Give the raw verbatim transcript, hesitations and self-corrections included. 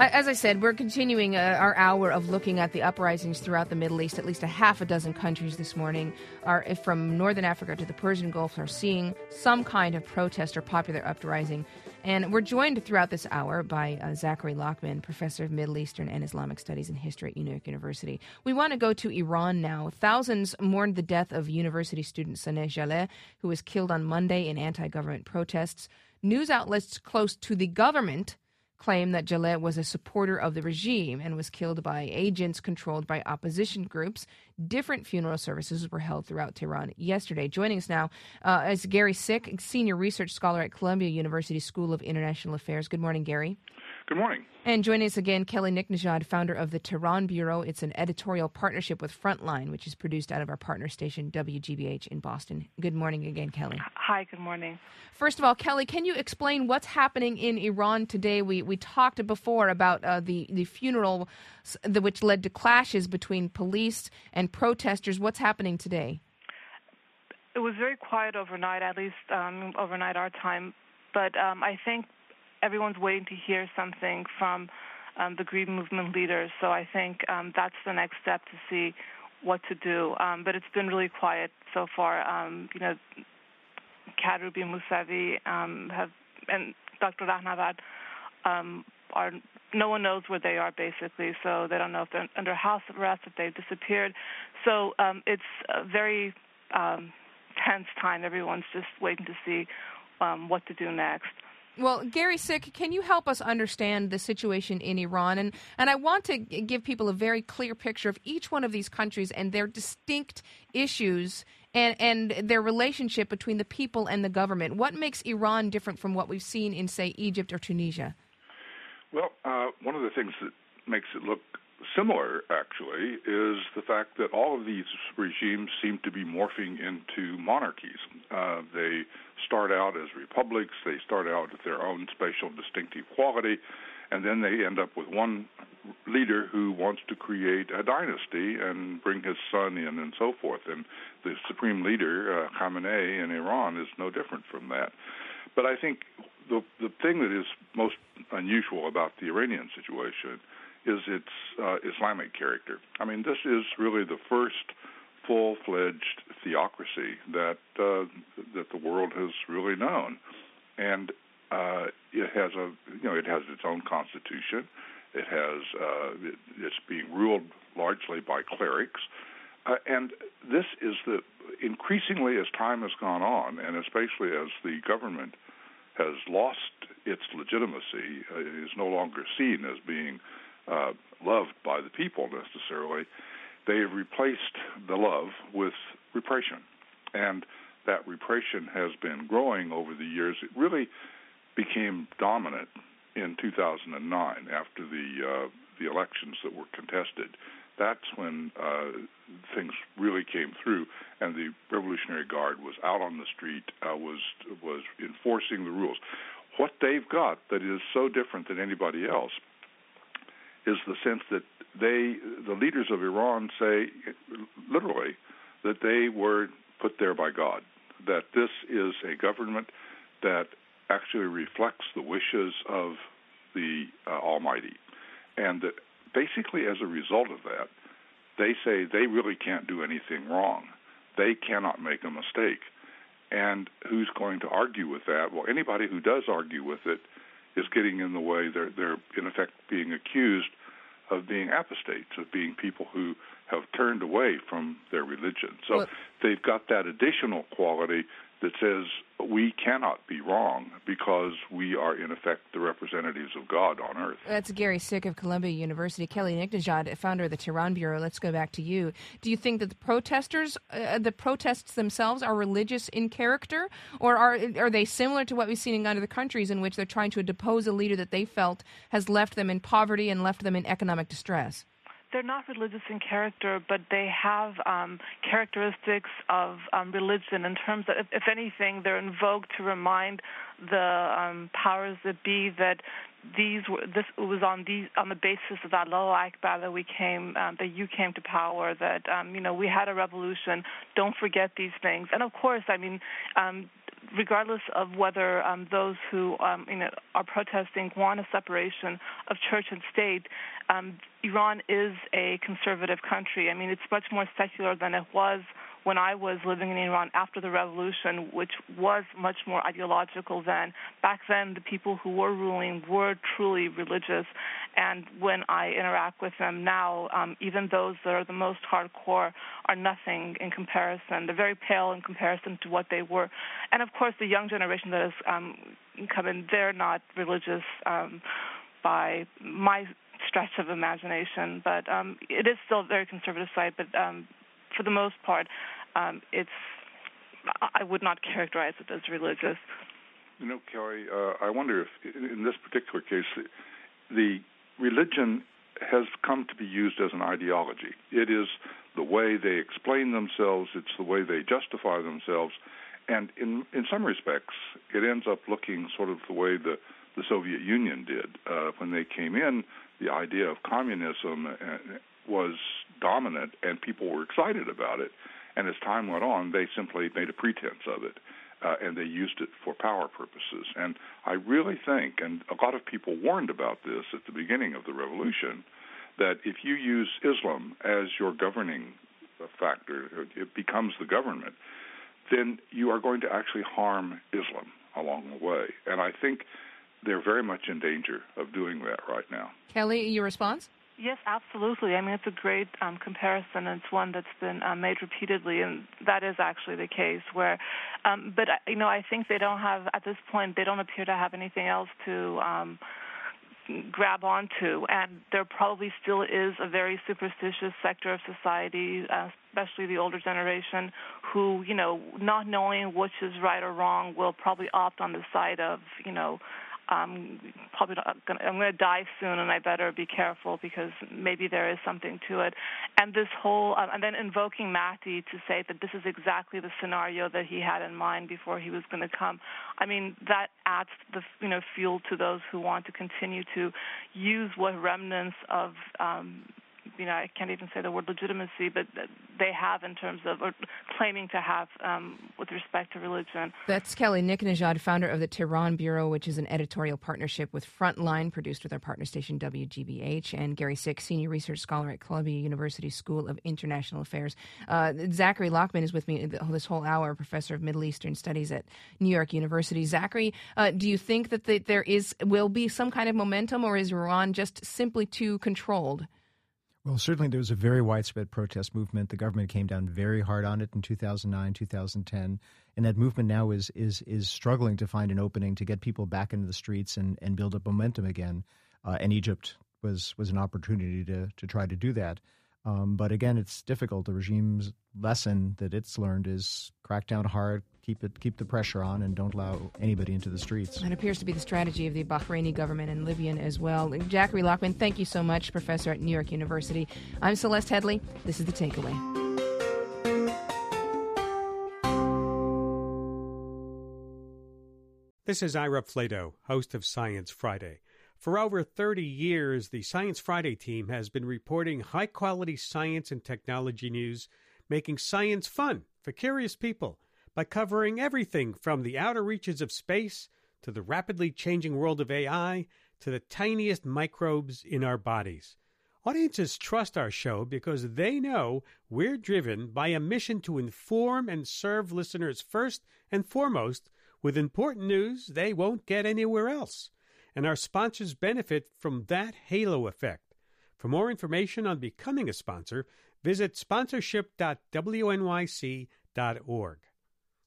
As I said, we're continuing uh, our hour of looking at the uprisings throughout the Middle East. At least a half a dozen countries this morning, are from Northern Africa to the Persian Gulf, are seeing some kind of protest or popular uprising. And we're joined throughout this hour by uh, Zachary Lockman, professor of Middle Eastern and Islamic Studies and History at New York University. We want to go to Iran now. Thousands mourned the death of university student Saneh Jaleh, who was killed on Monday in anti-government protests. News outlets close to the government claim that Jaleh was a supporter of the regime and was killed by agents controlled by opposition groups. Different funeral services were held throughout Tehran yesterday. Joining us now uh, is Gary Sick, senior research scholar at Columbia University School of International Affairs. Good morning, Gary. Good morning. And joining us again, Kelly Nicknejad, founder of the Tehran Bureau. It's an editorial partnership with Frontline, which is produced out of our partner station, W G B H in Boston. Good morning again, Kelly. Hi, good morning. First of all, Kelly, can you explain what's happening in Iran today? We we talked before about uh, the, the funeral, the, which led to clashes between police and protesters. What's happening today? It was very quiet overnight, at least um, overnight our time. But um, I think everyone's waiting to hear something from um, the Green Movement leaders. So I think um, that's the next step to see what to do. Um, but it's been really quiet so far. Um, you know, Karoubi and Mousavi um, have, and Doctor Rahnavard um, are, no one knows where they are basically. So they don't know if they're under house arrest, if they've disappeared. So um, it's a very um, tense time. Everyone's just waiting to see um, what to do next. Well, Gary Sick, can you help us understand the situation in Iran? And and I want to give people a very clear picture of each one of these countries and their distinct issues and, and their relationship between the people and the government. What makes Iran different from what we've seen in, say, Egypt or Tunisia? Well, uh, one of the things that makes it look similar, actually, is the fact that all of these regimes seem to be morphing into monarchies. Uh, they start out as republics, they start out with their own spatial distinctive quality, and then they end up with one leader who wants to create a dynasty and bring his son in and so forth. And the supreme leader, uh, Khamenei in Iran, is no different from that. But I think the the thing that is most unusual about the Iranian situation is its uh, Islamic character. I mean, this is really the first full-fledged theocracy that uh, that the world has really known, and uh, it has a you know it has its own constitution. It has uh, it, it's being ruled largely by clerics, uh, and this is the increasingly as time has gone on, and especially as the government has lost its legitimacy, uh, it is no longer seen as being Uh, loved by the people necessarily. They have replaced the love with repression, and that repression has been growing over the years. It really became dominant in two thousand nine after the uh, the elections that were contested. That's when uh, things really came through, and the Revolutionary Guard was out on the street, uh, was was enforcing the rules. What they've got that is so different than anybody else is the sense that they, the leaders of Iran, say literally that they were put there by God, that this is a government that actually reflects the wishes of the uh, Almighty, and that basically as a result of that, they say they really can't do anything wrong. They cannot make a mistake. And who's going to argue with that? Well, anybody who does argue with it is getting in the way. They're, they're in effect being accused of being apostates, of being people who have turned away from their religion. So well, they've got that additional quality that says we cannot be wrong because we are, in effect, the representatives of God on earth. That's Gary Sick of Columbia University. Kelly Nicknejad, founder of the Tehran Bureau. Let's go back to you. Do you think that the protesters, uh, the protests themselves are religious in character, or are are they similar to what we've seen in other countries in which they're trying to depose a leader that they felt has left them in poverty and left them in economic distress? They're not religious in character, but they have um, characteristics of um, religion in terms of, if, if anything, they're invoked to remind the um, powers that be that these were, this was on these on the basis of that Allahu Akbar that we came, um, that you came to power, that um, you know we had a revolution. Don't forget these things. And of course, I mean. Um, regardless of whether um, those who um, you know are protesting want a separation of church and state, um, Iran is a conservative country. I mean, it's much more secular than it was when I was living in Iran after the revolution, which was much more ideological then. Back then, the people who were ruling were truly religious, and when I interact with them now, um, even those that are the most hardcore are nothing in comparison. They're very pale in comparison to what they were. And of course, the young generation that has um, come in, they're not religious um, by my stretch of imagination, but um, it is still a very conservative side, but um, for the most part, um, it's I would not characterize it as religious. You know, Kelly, uh, I wonder if in this particular case, the religion has come to be used as an ideology. It is the way they explain themselves. It's the way they justify themselves. And in, in some respects, it ends up looking sort of the way the, the Soviet Union did. Uh, when they came in, the idea of communism was dominant, and people were excited about it. And as time went on, they simply made a pretense of it, uh, and they used it for power purposes. And I really think, and a lot of people warned about this at the beginning of the revolution, that if you use Islam as your governing factor, it becomes the government, then you are going to actually harm Islam along the way. And I think they're very much in danger of doing that right now. Kelly, your response? Yes, absolutely. I mean, it's a great um, comparison, and it's one that's been uh, made repeatedly, and that is actually the case. Where, um, but you know, I think they don't have at this point. They don't appear to have anything else to um, grab onto, and there probably still is a very superstitious sector of society, uh, especially the older generation, who, you know, not knowing which is right or wrong, will probably opt on the side of, you know. Um, probably not gonna, I'm going to die soon, and I better be careful because maybe there is something to it. And this whole, um, and then invoking Mahdi to say that this is exactly the scenario that he had in mind before he was going to come. I mean, that adds the you know fuel to those who want to continue to use what remnants of um, you know, I can't even say the word legitimacy, but they have in terms of, or claiming to have um, with respect to religion. That's Kelly Nikonajad, founder of the Tehran Bureau, which is an editorial partnership with Frontline, produced with our partner station W G B H, and Gary Sick, senior research scholar at Columbia University School of International Affairs. Uh, Zachary Lockman is with me this whole hour, professor of Middle Eastern Studies at New York University. Zachary, uh, do you think that the, there is will be some kind of momentum, or is Iran just simply too controlled? Well, certainly there was a very widespread protest movement. The government came down very hard on it in two thousand nine, two thousand ten, and that movement now is is is struggling to find an opening to get people back into the streets and, and build up momentum again. Uh, and Egypt was was an opportunity to to try to do that. Um, but again, it's difficult. The regime's lesson that it's learned is crack down hard, keep it, keep the pressure on, and don't allow anybody into the streets. That appears to be the strategy of the Bahraini government and Libyan as well. Zachary Lockman, thank you so much, professor at New York University. I'm Celeste Headley. This is The Takeaway. This is Ira Flato, host of Science Friday. For over thirty years, the Science Friday team has been reporting high-quality science and technology news, making science fun for curious people by covering everything from the outer reaches of space to the rapidly changing world of A I to the tiniest microbes in our bodies. Audiences trust our show because they know we're driven by a mission to inform and serve listeners first and foremost with important news they won't get anywhere else. And our sponsors benefit from that halo effect. For more information on becoming a sponsor, visit sponsorship dot w n y c dot org.